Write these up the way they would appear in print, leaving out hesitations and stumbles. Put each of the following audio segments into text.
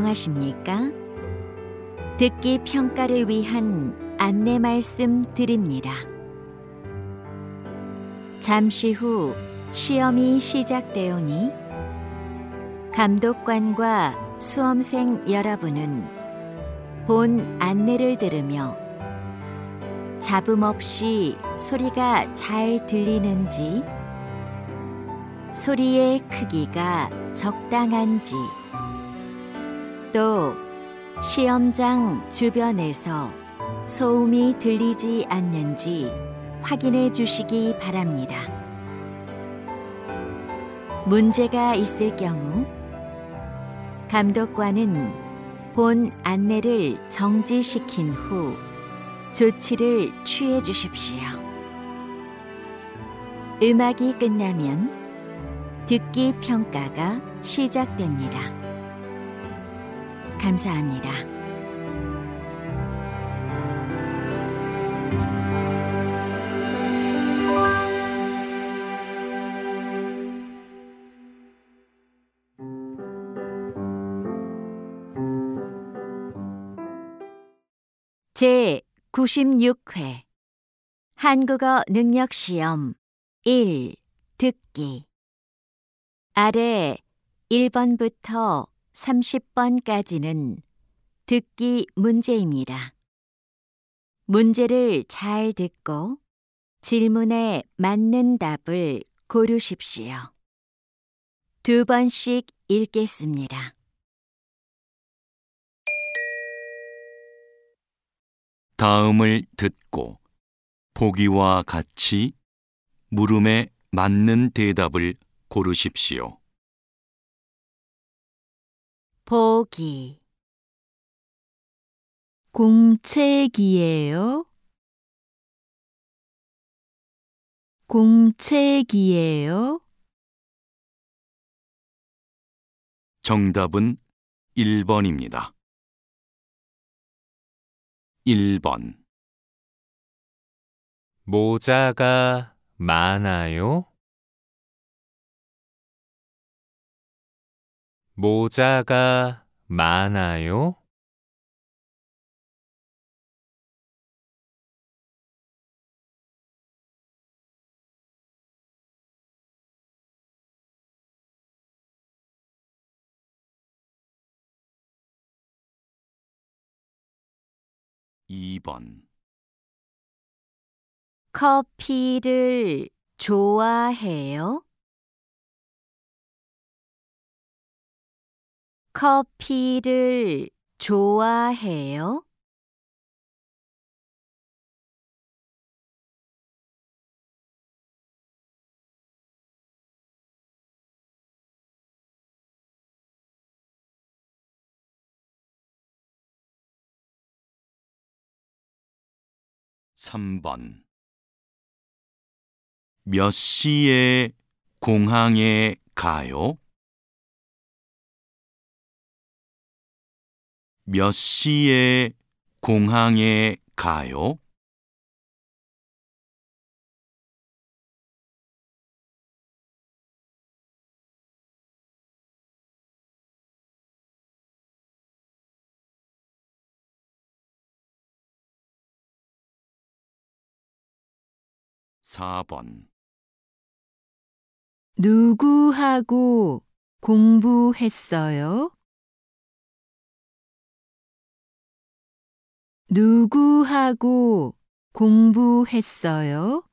안녕하십니까? 듣기 평가를 위한 안내 말씀 드립니다. 잠시 후 시험이 시작되오니 감독관과 수험생 여러분은 본 안내를 들으며 잡음 없이 소리가 잘 들리는지, 소리의 크기가 적당한지, 또 시험장 주변에서 소음이 들리지 않는지 확인해 주시기 바랍니다. 문제가 있을 경우 감독관은 본 안내를 정지시킨 후 조치를 취해 주십시오. 음악이 끝나면 듣기 평가가 시작됩니다. 감사합니다. 제 96회 한국어 능력시험 1 듣기. 아래 1번부터 30번까지는 듣기 문제입니다. 문제를 잘 듣고 질문에 맞는 답을 고르십시오. 2번씩 읽겠습니다. 다음을 듣고 보기와 같이 물음에 맞는 대답을 고르십시오. 보기. 공책이에요? 공책이에요? 정답은 1번입니다. 1번. 모자가 많아요? 모자가 많아요? 2번. 커피를 좋아해요? 커피를 좋아해요? 3번. 몇 시에 공항에 가요? 몇 시에 공항에 가요? 4번. 누구하고 공부했어요? 누구하고 공부했어요?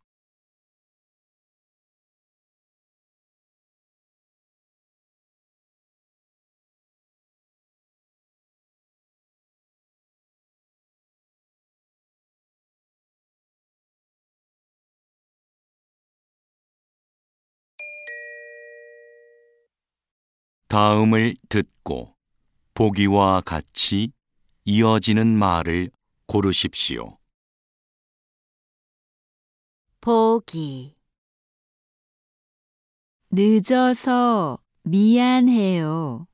'다음을 듣고 보기와 같이 이어지는 말을 고르십시오. 보기. 늦어서 미안해요.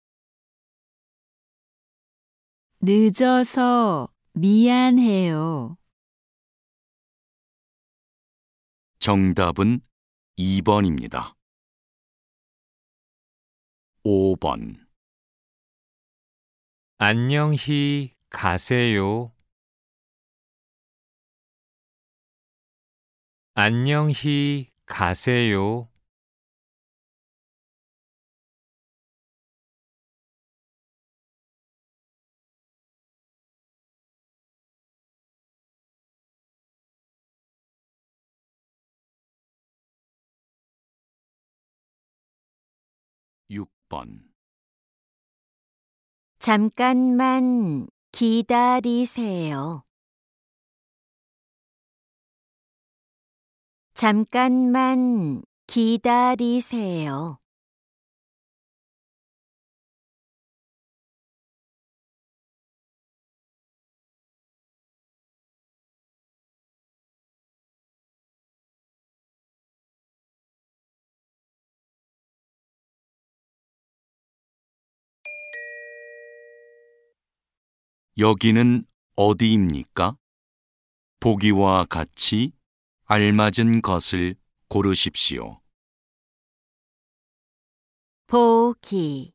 늦어서 미안해요. 정답은 2번입니다. 5번. 안녕히 가세요. 안녕히 가세요. 6번. 잠깐만 기다리세요. 잠깐만 기다리세요. 여기는 어디입니까? 보기와 같이 알맞은 것을 고르십시오. 보기,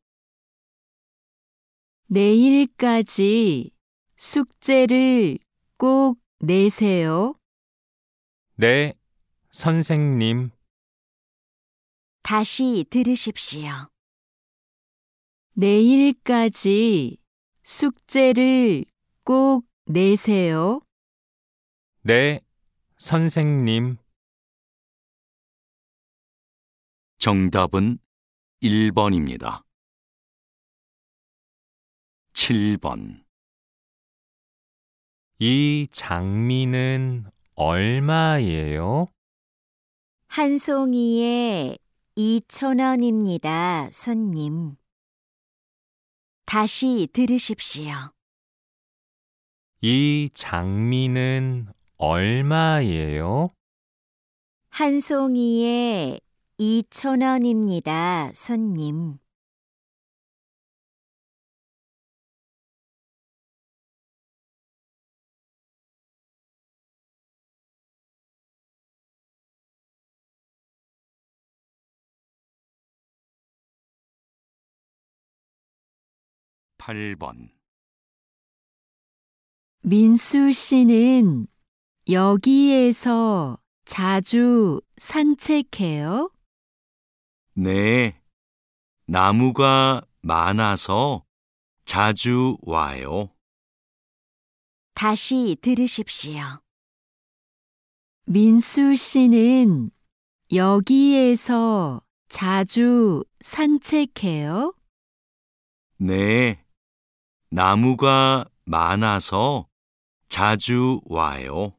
내일까지 숙제를 꼭 내세요. 네, 선생님. 다시 들으십시오. 내일까지 숙제를 꼭 내세요. 네, 선생님. 정답은 1번입니다. 7번. 이 장미는 얼마예요? 한 송이에 2,000원입니다, 손님. 다시 들으십시오. 이 장미는 얼마예요? 한 송이에 2,000원입니다, 손님. 8번. 민수 씨는 여기에서 자주 산책해요? 네, 나무가 많아서 자주 와요. 다시 들으십시오. 민수 씨는 여기에서 자주 산책해요? 네, 나무가 많아서 자주 와요.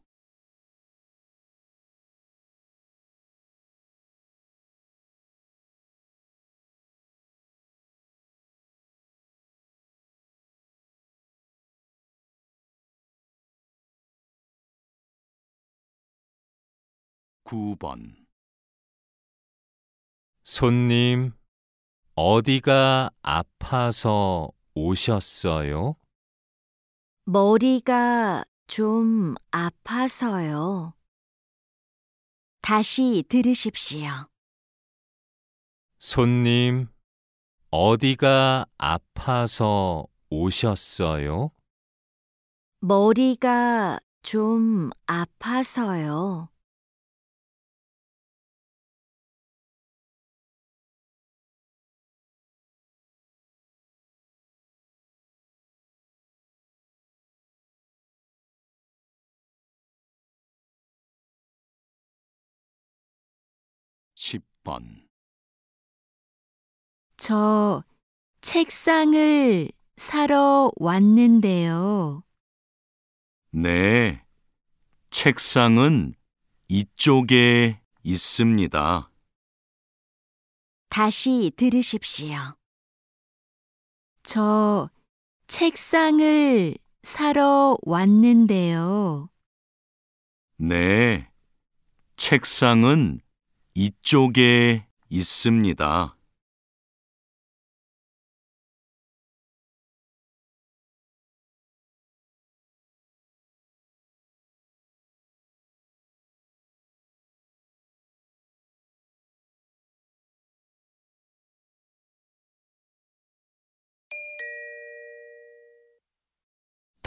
9번. 손님, 어디가 아파서 오셨어요? 머리가 좀 아파서요. 다시 들으십시오. 손님, 어디가 아파서 오셨어요? 머리가 좀 아파서요. 10번. 저 책상을 사러 왔는데요. 네, 책상은 이쪽에 있습니다. 다시 들으십시오. 저 책상을 사러 왔는데요. 네, 책상은 이쪽에 있습니다.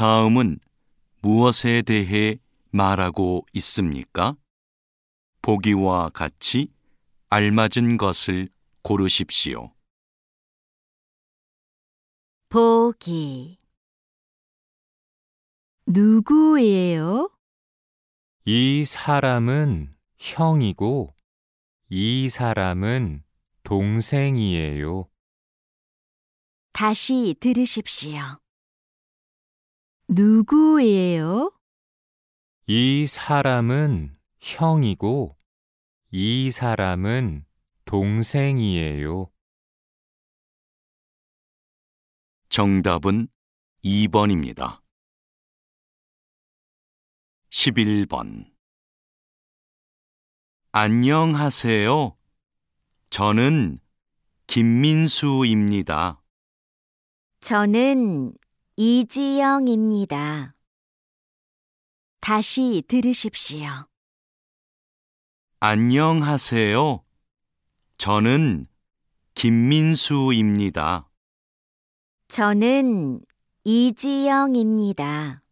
다음은 무엇에 대해 말하고 있습니까? 보기와 같이 알맞은 것을 고르십시오. 보기. 누구예요? 이 사람은 형이고 이 사람은 동생이에요. 다시 들으십시오. 누구예요? 이 사람은 형이고 이 사람은 동생이에요. 정답은 2번입니다. 11번. 안녕하세요. 저는 김민수입니다. 저는 이지영입니다. 다시 들으십시오. 안녕하세요. 저는 김민수입니다. 저는 이지영입니다.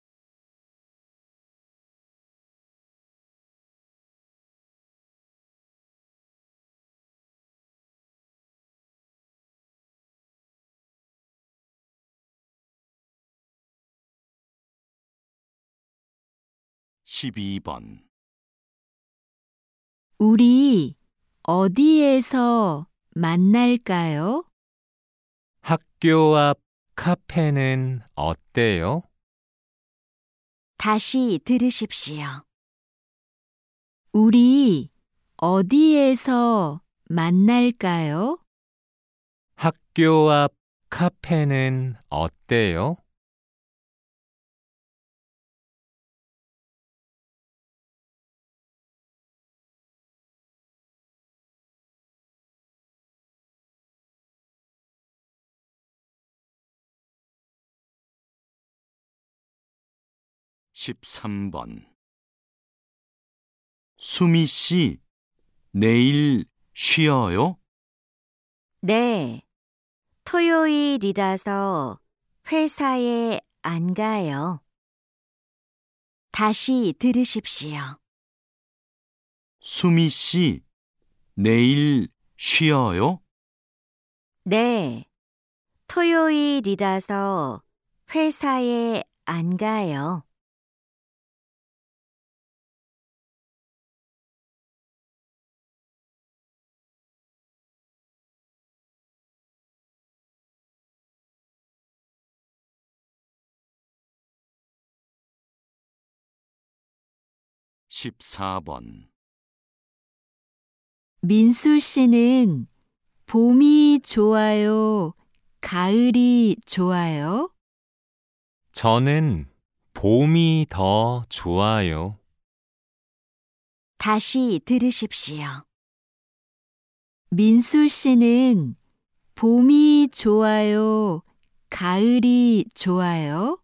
12번. 우리 어디에서 만날까요? 학교 앞 카페는 어때요? 다시 들으십시오. 우리 어디에서 만날까요? 학교 앞 카페는 어때요? 13번. 수미 씨, 내일 쉬어요? 네, 토요일이라서 회사에 안 가요. 다시 들으십시오. 수미 씨, 내일 쉬어요? 네, 토요일이라서 회사에 안 가요. 14번. 민수 씨는 봄이 좋아요? 가을이 좋아요? 저는 봄이 더 좋아요. 다시 들으십시오. 민수 씨는 봄이 좋아요? 가을이 좋아요?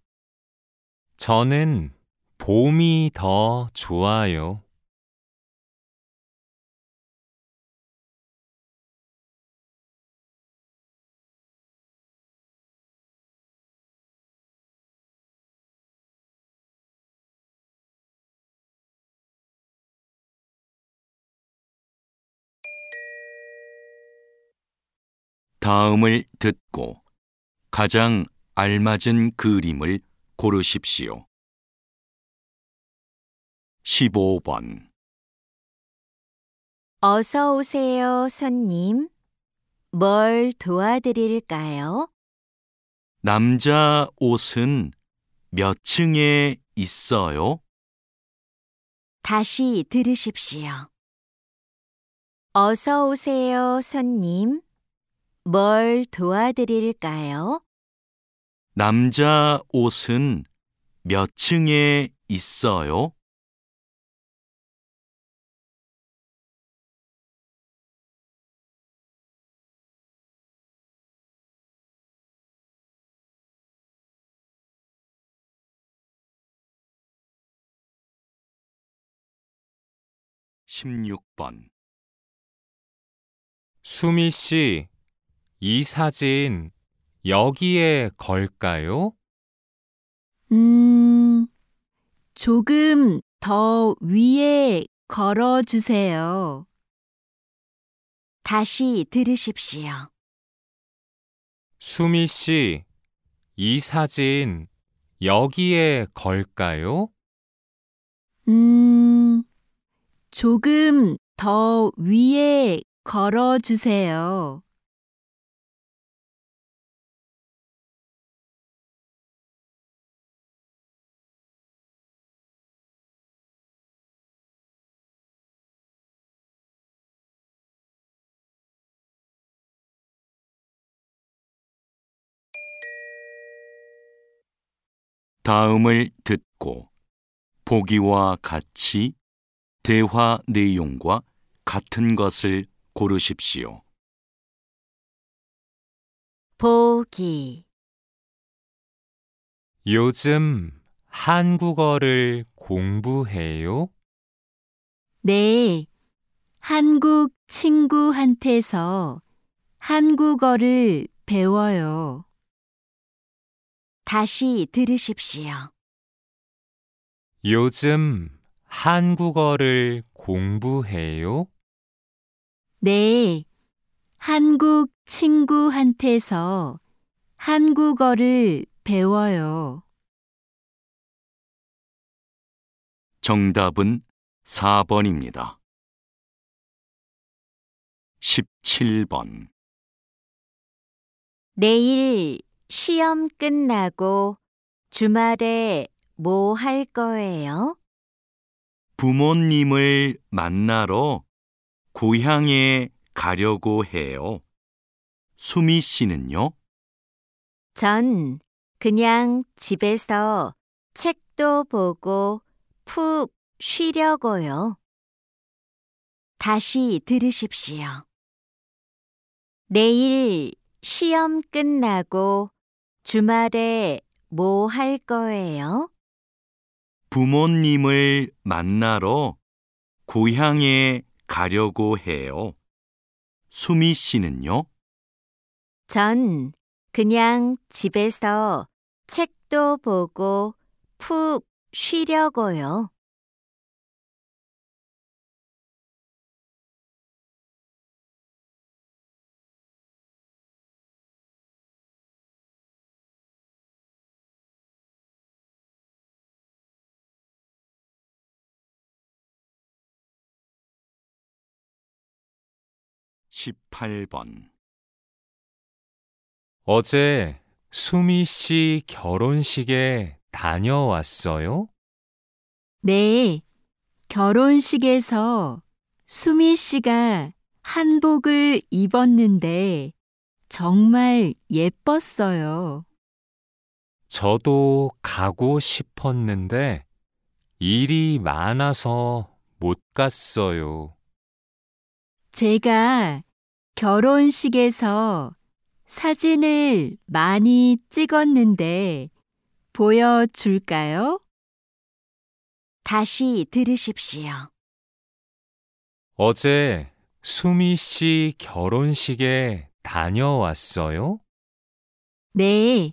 저는 봄이 더 좋아요. '다음을 듣고 가장 알맞은 그림을 고르십시오. 15번. 어서 오세요, 손님. 뭘 도와드릴까요? 남자 옷은 몇 층에 있어요? 다시 들으십시오. 어서 오세요, 손님. 뭘 도와드릴까요? 남자 옷은 몇 층에 있어요? 16번. 수미 씨, 이 사진 여기에 걸까요? 조금 더 위에 걸어 주세요. 다시 들으십시오. 수미 씨, 이 사진 여기에 걸까요? 조금 더 위에 걸어 주세요. 다음을 듣고 보기와 같이 대화 내용과 같은 것을 고르십시오. 보기, 요즘 한국어를 공부해요? 네, 한국 친구한테서 한국어를 배워요. 다시 들으십시오. 요즘 한국어를 공부해요? 네, 한국 친구한테서 한국어를 배워요. 정답은 4번입니다. 17번. 내일 시험 끝나고 주말에 뭐 할 거예요? 부모님을 만나러 고향에 가려고 해요. 수미 씨는요? 전 그냥 집에서 책도 보고 푹 쉬려고요. 다시 들으십시오. 내일 시험 끝나고 주말에 뭐 할 거예요? 부모님을 만나러 고향에 가려고 해요. 수미 씨는요? 전 그냥 집에서 책도 보고 푹 쉬려고요. 십팔 번. 어제 수미 씨 결혼식에 다녀왔어요? 네, 결혼식에서 수미 씨가 한복을 입었는데 정말 예뻤어요. 저도 가고 싶었는데 일이 많아서 못 갔어요. 제가 결혼식에서 사진을 많이 찍었는데 보여줄까요? 다시 들으십시오. 어제 수미 씨 결혼식에 다녀왔어요? 네,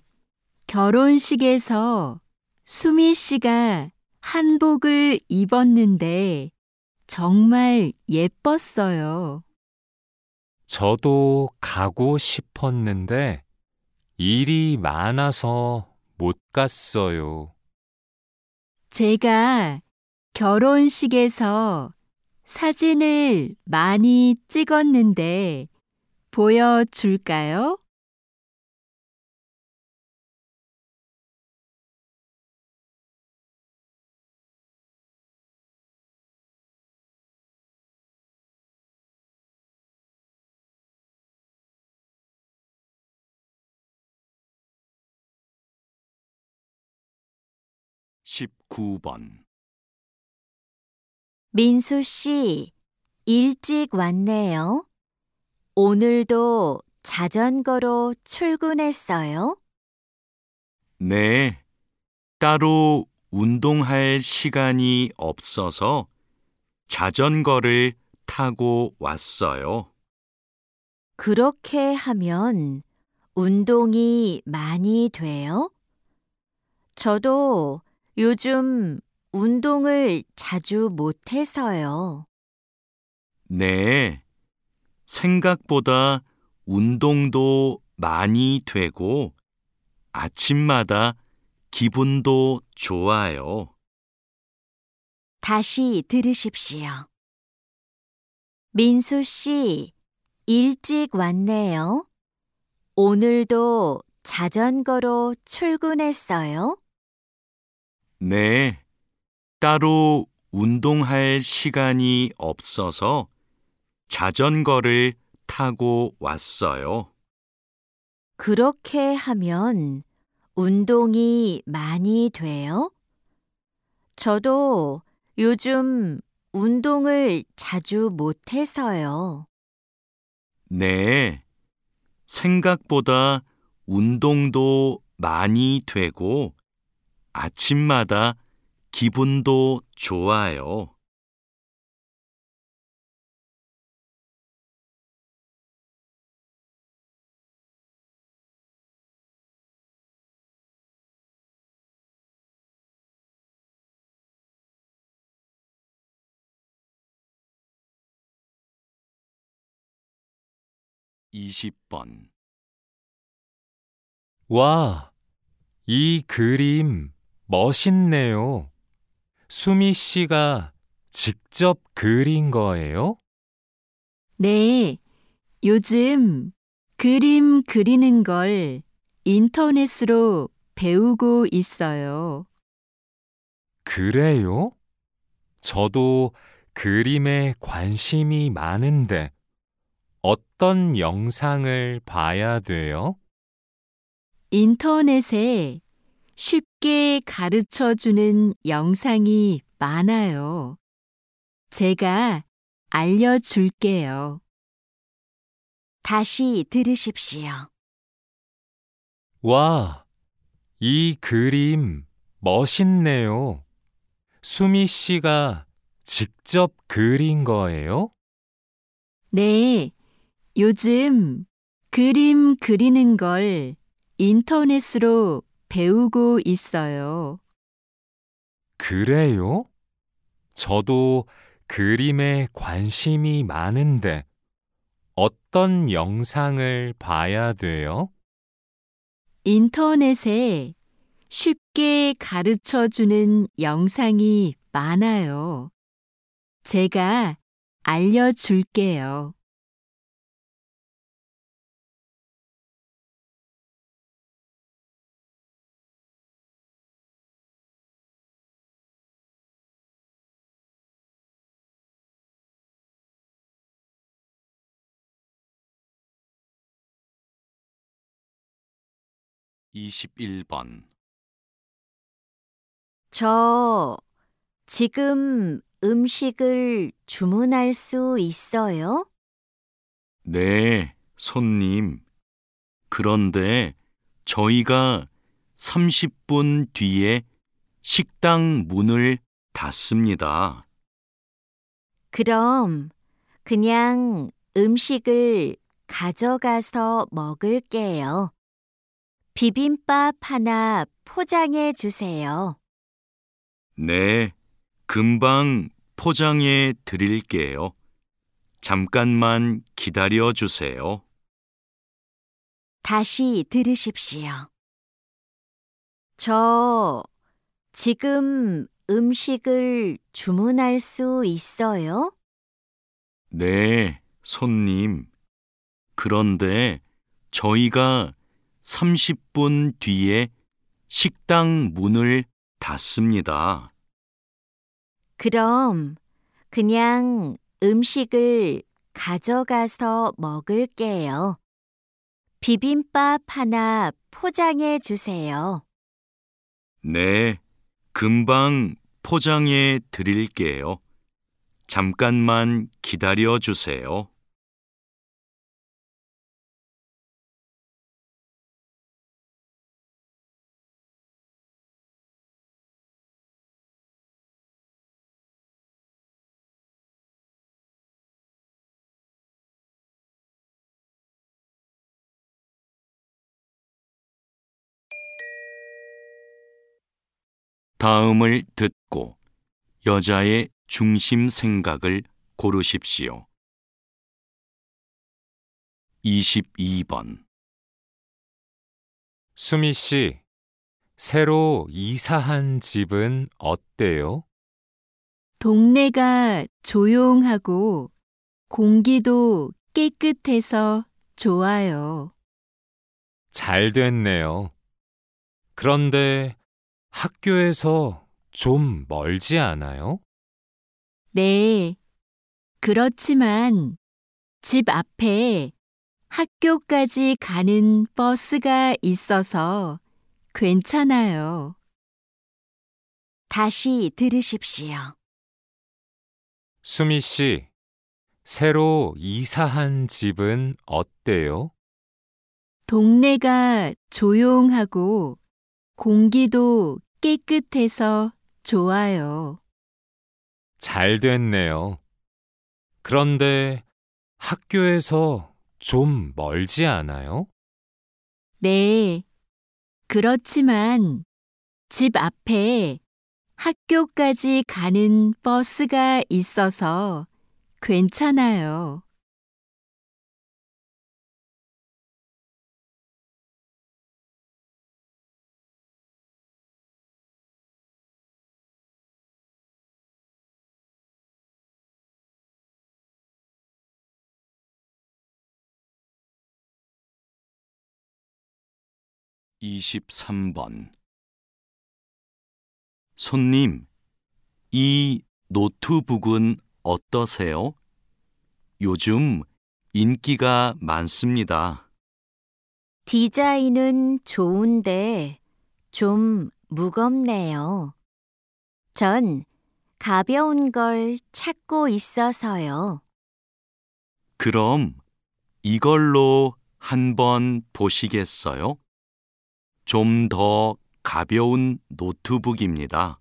결혼식에서 수미 씨가 한복을 입었는데 정말 예뻤어요. 저도 가고 싶었는데 일이 많아서 못 갔어요. 제가 결혼식에서 사진을 많이 찍었는데 보여줄까요? 십구 번. 민수 씨, 일찍 왔네요. 오늘도 자전거로 출근했어요? 네, 따로 운동할 시간이 없어서 자전거를 타고 왔어요. 그렇게 하면 운동이 많이 돼요? 저도 요즘 운동을 자주 못해서요. 네, 생각보다 운동도 많이 되고 아침마다 기분도 좋아요. 다시 들으십시오. 민수 씨, 일찍 왔네요. 오늘도 자전거로 출근했어요? 네, 따로 운동할 시간이 없어서 자전거를 타고 왔어요. 그렇게 하면 운동이 많이 돼요? 저도 요즘 운동을 자주 못해서요. 네, 생각보다 운동도 많이 되고 아침마다 기분도 좋아요. (20번) 와, 이 그림 멋있네요. 수미 씨가 직접 그린 거예요? 네, 요즘 그림 그리는 걸 인터넷으로 배우고 있어요. 그래요? 저도 그림에 관심이 많은데 어떤 영상을 봐야 돼요? 인터넷에 쉽게 가르쳐 주는 영상이 많아요. 제가 알려줄게요. 다시 들으십시오. 와, 이 그림 멋있네요. 수미 씨가 직접 그린 거예요? 네, 요즘 그림 그리는 걸 인터넷으로 배우고 있어요. 그래요? 저도 그림에 관심이 많은데 어떤 영상을 봐야 돼요? 인터넷에 쉽게 가르쳐 주는 영상이 많아요. 제가 알려줄게요. (21번) 저 지금 음식을 주문할 수 있어요? 네, 손님. 그런데 저희가 30분 뒤에 식당 문을 닫습니다. 그럼 그냥 음식을 가져가서 먹을게요. 비빔밥 하나 포장해 주세요. 네, 금방 포장해 드릴게요. 잠깐만 기다려 주세요. 다시 들으십시오. 저 지금 음식을 주문할 수 있어요? 네, 손님. 그런데 저희가 30분 뒤에 식당 문을 닫습니다. 그럼 그냥 음식을 가져가서 먹을게요. 비빔밥 하나 포장해 주세요. 네, 금방 포장해 드릴게요. 잠깐만 기다려 주세요. 다음을 듣고 여자의 중심 생각을 고르십시오. 22번. 수미 씨, 새로 이사한 집은 어때요? 동네가 조용하고 공기도 깨끗해서 좋아요. 잘 됐네요. 그런데 학교에서 좀 멀지 않아요? 네, 그렇지만 집 앞에 학교까지 가는 버스가 있어서 괜찮아요. 다시 들으십시오. 수미 씨, 새로 이사한 집은 어때요? 동네가 조용하고 공기도 깨끗해서 좋아요. 잘 됐네요. 그런데 학교에서 좀 멀지 않아요? 네, 그렇지만 집 앞에 학교까지 가는 버스가 있어서 괜찮아요. (23번) 손님, 이 노트북은 어떠세요? 요즘 인기가 많습니다. 디자인은 좋은데 좀 무겁네요. 전 가벼운 걸 찾고 있어서요. 그럼 이걸로 한번 보시겠어요? 좀 더 가벼운 노트북입니다.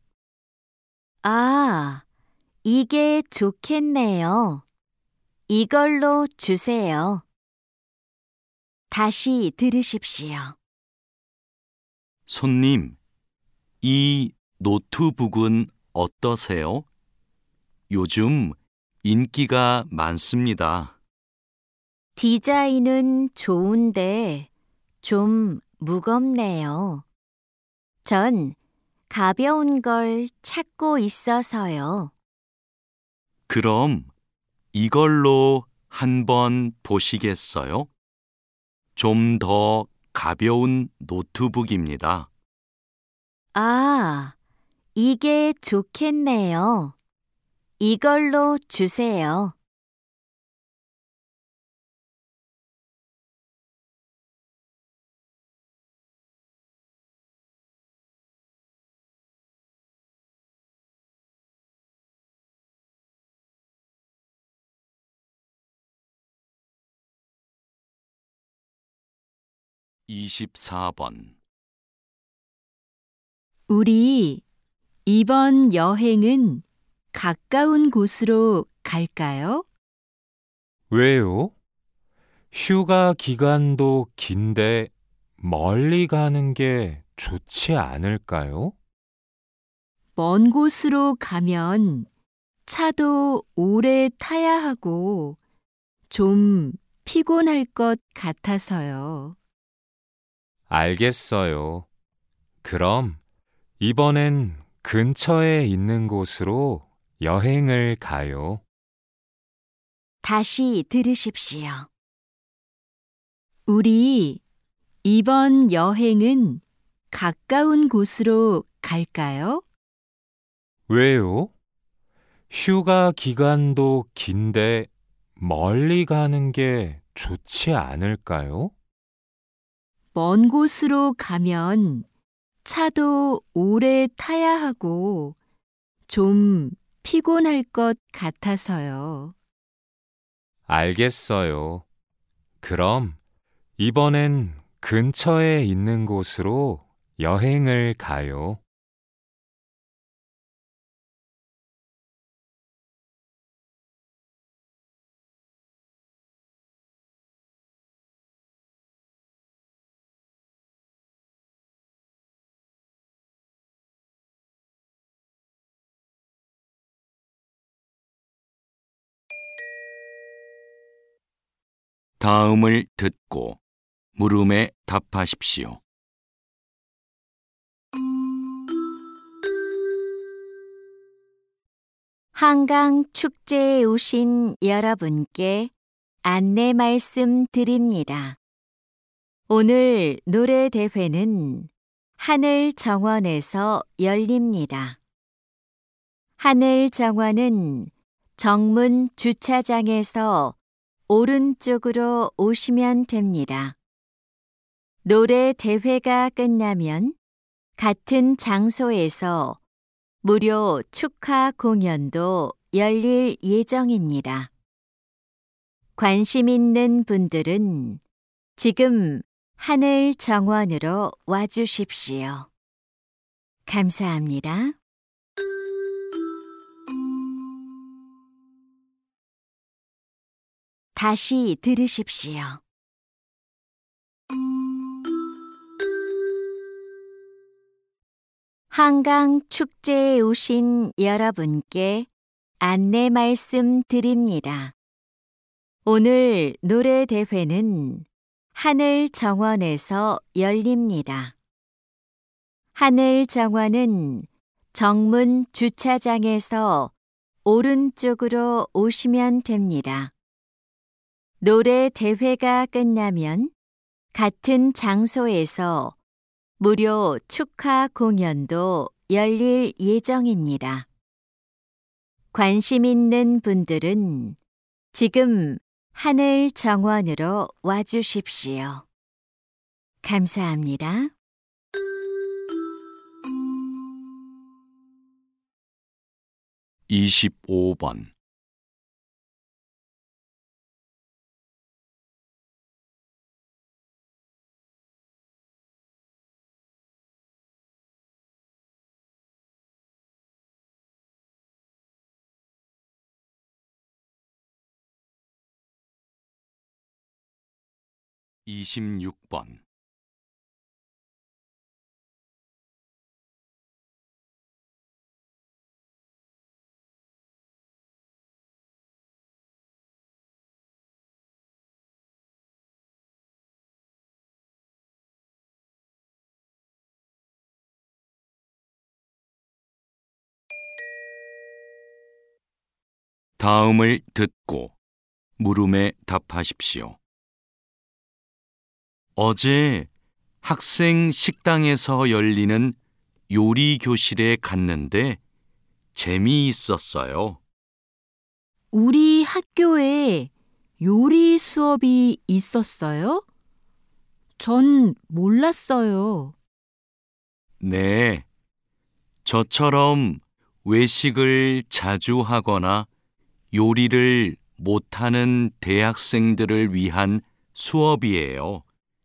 아, 이게 좋겠네요. 이걸로 주세요. 다시 들으십시오. 손님, 이 노트북은 어떠세요? 요즘 인기가 많습니다. 디자인은 좋은데 좀 무겁네요. 전 가벼운 걸 찾고 있어서요. 그럼 이걸로 한번 보시겠어요? 좀 더 가벼운 노트북입니다. 아, 이게 좋겠네요. 이걸로 주세요. (24번) 우리 이번 여행은 가까운 곳으로 갈까요? 왜요? 휴가 기간도 긴데 멀리 가는 게 좋지 않을까요? 먼 곳으로 가면 차도 오래 타야 하고 좀 피곤할 것 같아서요. 알겠어요. 그럼 이번엔 근처에 있는 곳으로 여행을 가요. 다시 들으십시오. 우리 이번 여행은 가까운 곳으로 갈까요? 왜요? 휴가 기간도 긴데 멀리 가는 게 좋지 않을까요? 먼 곳으로 가면 차도 오래 타야 하고 좀 피곤할 것 같아서요. 알겠어요. 그럼 이번엔 근처에 있는 곳으로 여행을 가요. 다음을 듣고 물음에 답하십시오. 한강 축제에 오신 여러분께 안내 말씀 드립니다. 오늘 노래 대회는 하늘 정원에서 열립니다. 하늘 정원은 정문 주차장에서 오른쪽으로 오시면 됩니다. 노래 대회가 끝나면 같은 장소에서 무료 축하 공연도 열릴 예정입니다. 관심 있는 분들은 지금 하늘 정원으로 와주십시오. 감사합니다. 다시 들으십시오. 한강 축제에 오신 여러분께 안내 말씀 드립니다. 오늘 노래 대회는 하늘 정원에서 열립니다. 하늘 정원은 정문 주차장에서 오른쪽으로 오시면 됩니다. 노래 대회가 끝나면 같은 장소에서 무료 축하 공연도 열릴 예정입니다. 관심 있는 분들은 지금 하늘 정원으로 와주십시오. 감사합니다. (25번) (26번) 다음을 듣고 물음에 답하십시오. 어제 학생 식당에서 열리는 요리 교실에 갔는데 재미있었어요. 우리 학교에 요리 수업이 있었어요? 전 몰랐어요. 네, 저처럼 외식을 자주 하거나 요리를 못하는 대학생들을 위한 수업이에요.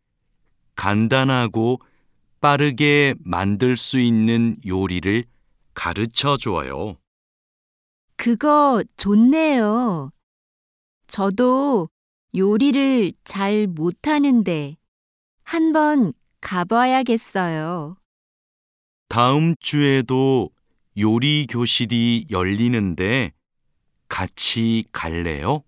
간단하고 빠르게 만들 수 있는 요리를 가르쳐 줘요. 그거 좋네요. 저도 요리를 잘 못하는데 한번 가봐야겠어요. 다음 주에도 요리 교실이 열리는데 같이 갈래요?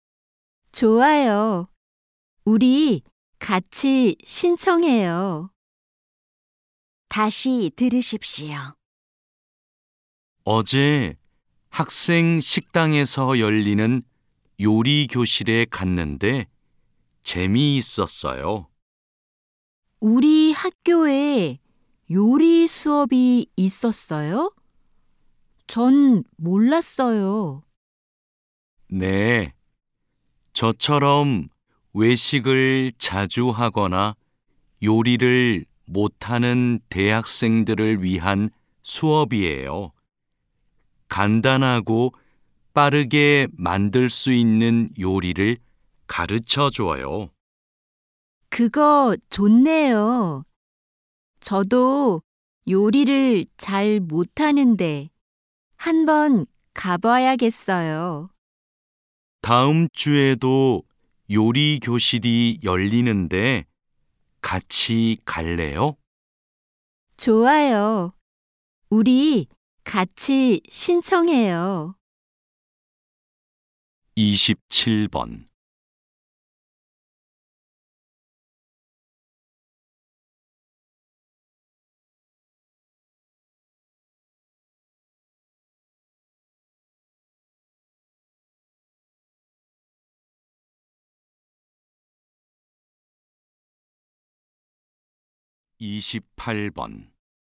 좋아요. 우리 같이 신청해요. 다시 들으십시오. 어제 학생 식당에서 열리는 요리 교실에 갔는데 재미있었어요. 우리 학교에 요리 수업이 있었어요? 전 몰랐어요. 네, 저처럼 외식을 자주 하거나 요리를 못하는 대학생들을 위한 수업이에요. 간단하고 빠르게 만들 수 있는 요리를 가르쳐 줘요. 그거 좋네요. 저도 요리를 잘 못하는데 한번 가봐야겠어요. 다음 주에도 요리 교실이 열리는데 같이 갈래요? 좋아요. 우리 같이 신청해요. 27번 28번.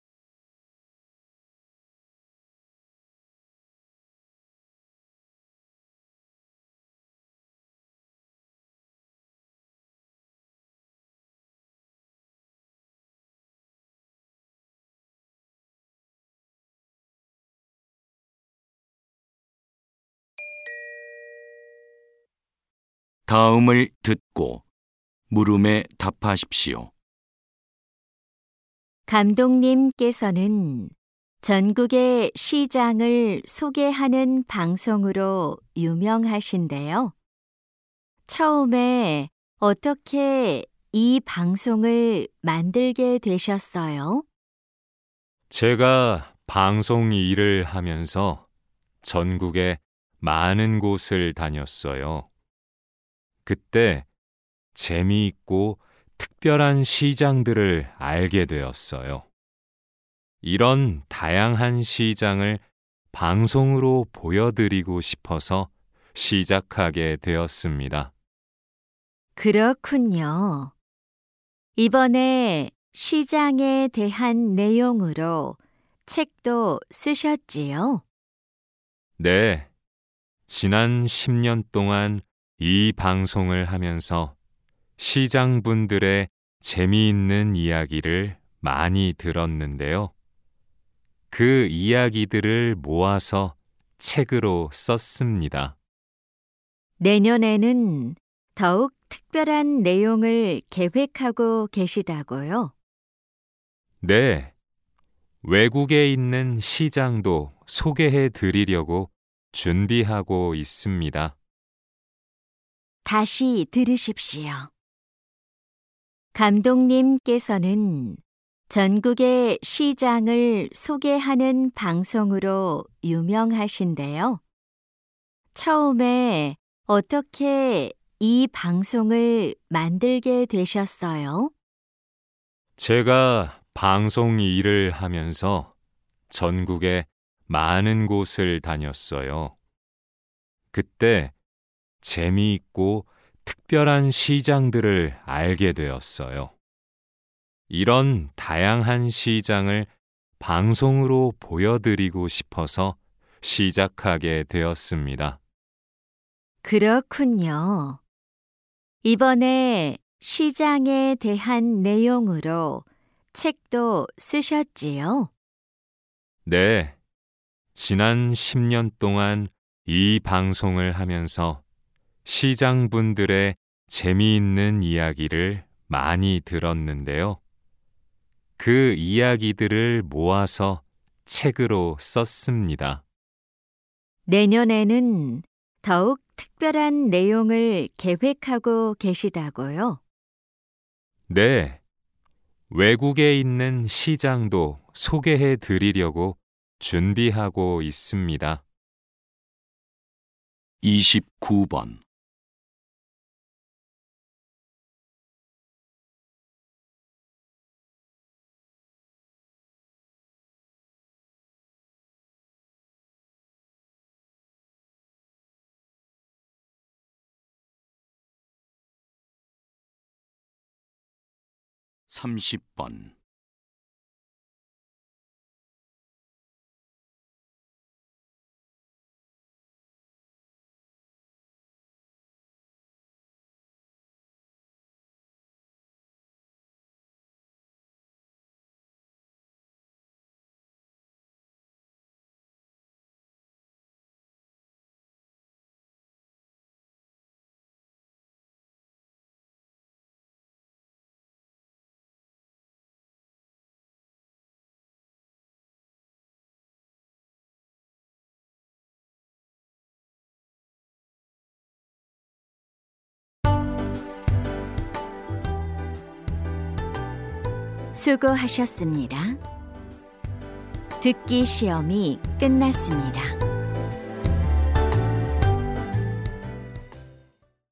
다음을 듣고 물음에 답하십시오. 감독님께서는 전국의 시장을 소개하는 방송으로 유명하신데요. 처음에 어떻게 이 방송을 만들게 되셨어요? 제가 방송 일을 하면서 전국에 많은 곳을 다녔어요. 그때 재미있고 특별한 시장들을 알게 되었어요. 이런 다양한 시장을 방송으로 보여드리고 싶어서 시작하게 되었습니다. 그렇군요. 이번에 시장에 대한 내용으로 책도 쓰셨지요? 네, 지난 10년 동안 이 방송을 하면서 시장분들의 재미있는 이야기를 많이 들었는데요. 그 이야기들을 모아서 책으로 썼습니다. 내년에는 더욱 특별한 내용을 계획하고 계시다고요? 네, 외국에 있는 시장도 소개해 드리려고 준비하고 있습니다. 다시 들으십시오. 감독님께서는 전국의 시장을 소개하는 방송으로 유명하신데요. 처음에 어떻게 이 방송을 만들게 되셨어요? 제가 방송 일을 하면서 전국에 많은 곳을 다녔어요. 그때 재미있고 특별한 시장들을 알게 되었어요. 이런 다양한 시장을 방송으로 보여드리고 싶어서 시작하게 되었습니다. 그렇군요. 이번에 시장에 대한 내용으로 책도 쓰셨지요? 네, 지난 10년 동안 이 방송을 하면서 시장분들의 재미있는 이야기를 많이 들었는데요. 그 이야기들을 모아서 책으로 썼습니다. 내년에는 더욱 특별한 내용을 계획하고 계시다고요? 네, 외국에 있는 시장도 소개해 드리려고 준비하고 있습니다. 29번. (30번) 수고하셨습니다. 듣기 시험이 끝났습니다.